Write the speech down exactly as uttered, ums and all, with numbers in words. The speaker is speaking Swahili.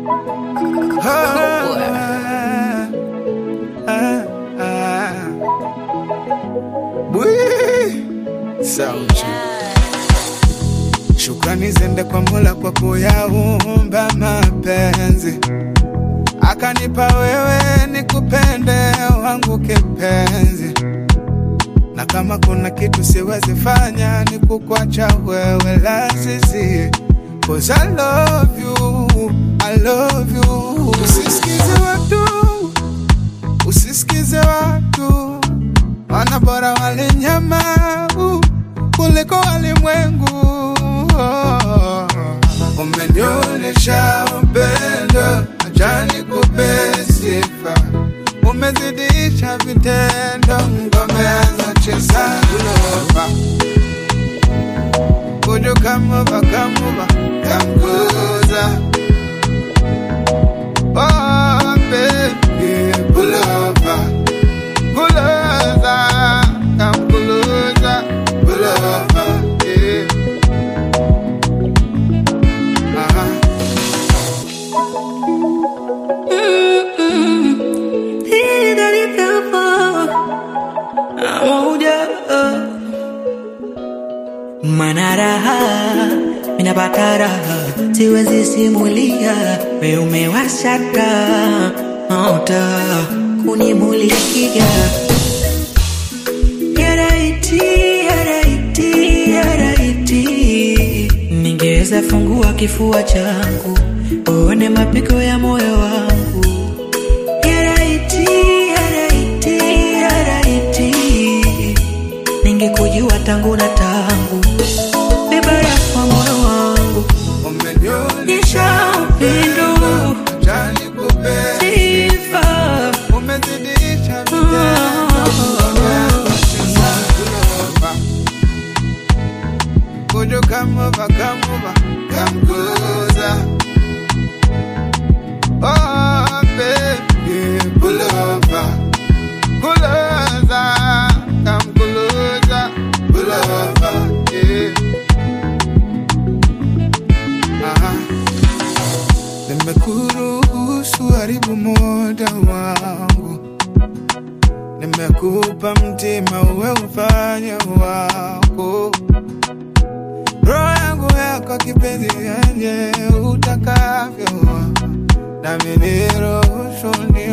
Shukrani zende kwa Mola kwa kuyaumba mapenzi, akanipa wewe nikupende wangu kipenzi. Na kama kuna kitu siwezi fanya ni kukuacha wewe la sisi, 'cause I love you, I love you. Usisikize watu, usisikize watu, wana bora wale nyama kuliko walimwengu. Umenionyesha upendo, acha nikupe sifa. Umezidisha vitendo, ngomeanza cheza kulopa. Would you come over, come over, come closer? Oh baby, pull over, pull over, come closer, pull over, yeah. Uh-huh. Manaraha, minapata raha, siwezi simulia, we umewasha taa, taa kunimulikia. Yaraiti, yaraiti, yaraiti, ningeweza fungua kifua changu, uone mapigo ya moyo wangu. Yaraiti, yaraiti, yaraiti, ningekujua tangu na tangu, bebara kwa moyo wangu. Umenionyesha upendo, acha nikupe sifa. Umezidisha vitendo, ngomeanza kulopa. Would you come over, come over, come closer? Oh baby, pull over, pull over, come closer, pull over, yeah. Aha. Nimekuruhusu haribu muda wangu, nimekupa mtima uwe ufanye wako. Roho yangu yako kipenzi yenye utakavyo, nami niruhusu ni